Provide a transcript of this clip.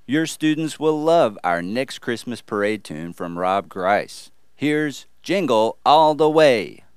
Your students will love our next Christmas parade tune from Rob Grice. Here's Jingle All the Way.